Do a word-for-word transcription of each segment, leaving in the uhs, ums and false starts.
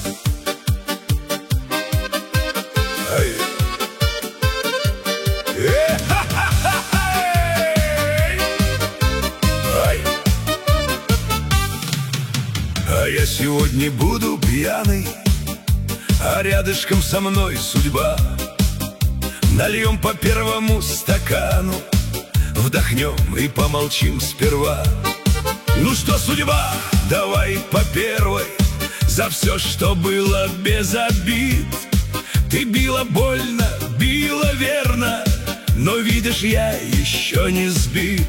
Ай. Э, Ай. А я сегодня буду пьяный, а рядышком со мной судьба. Нальем по первому стакану, вдохнем и помолчим сперва. Ну что, судьба, давай по первой, за все, что было без обид. Ты била больно, била верно, но видишь, я еще не сбит.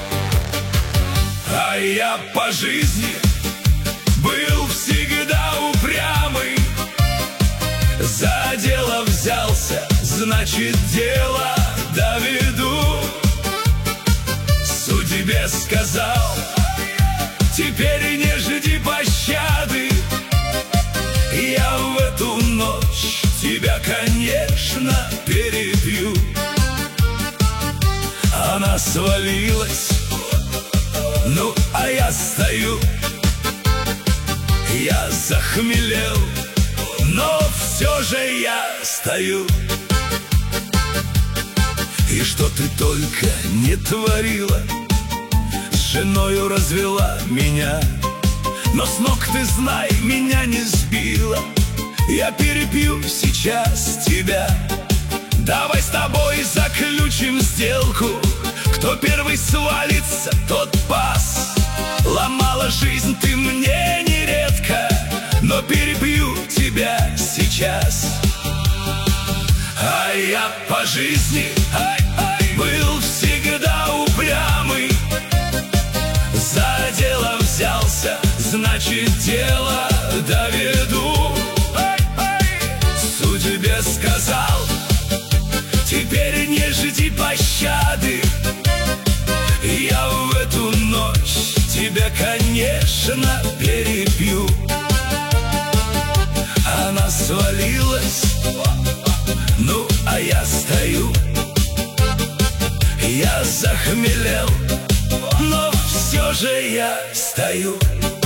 А я по жизни был всегда упрямый. За дело взялся, значит, дело доведу. Судьбе сказал: теперь не жди пощады. Я в эту ночь тебя, конечно, перепью. Она свалилась, ну, а я стою. Я захмелел, но все же я стою. И что ты только не творила, с женою развела меня, но с ног, ты знай, меня не сбила. Я перепью сейчас тебя. Давай с тобой заключим сделку, кто первый свалится, тот пас. Ломала жизнь ты мне нередко, но перепью тебя сейчас. А я по жизни ай, ай, был всегда упрямый. За дело взялся, значит, дело доведу. Ай, ай. Судьбе сказал: теперь не жди пощады. Я в эту ночь тебя, конечно, перепью. Она свалилась, ну, а я стою. Я захмелел, но все же я стою.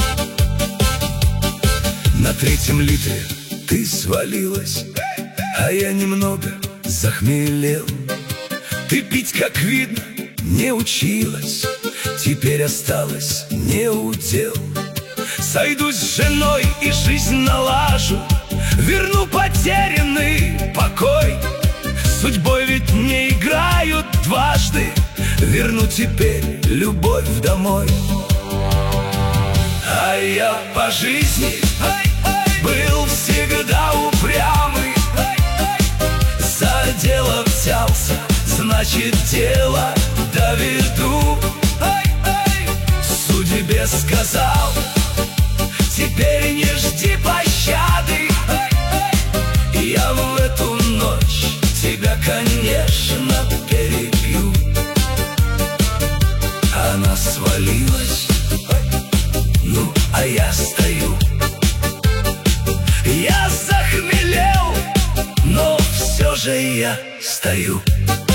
На третьем литре ты свалилась, а я немного захмелел. Ты пить, как видно, не училась, теперь осталось неудел. Сойдусь с женой и жизнь налажу, верну потерянный покой. Судьбой ведь не играют дважды, верну теперь любовь домой. А я по жизни ай, ай, был всегда упрямый. Ай, ай, за дело взялся, значит, дело доведу. Ай, ай, судьбе сказал: теперь не жди пощады. Ай, ай, я в эту ночь тебя, конечно, перепью. Она свалилась, ну, а я стою. Я захмелел, но все же я стою.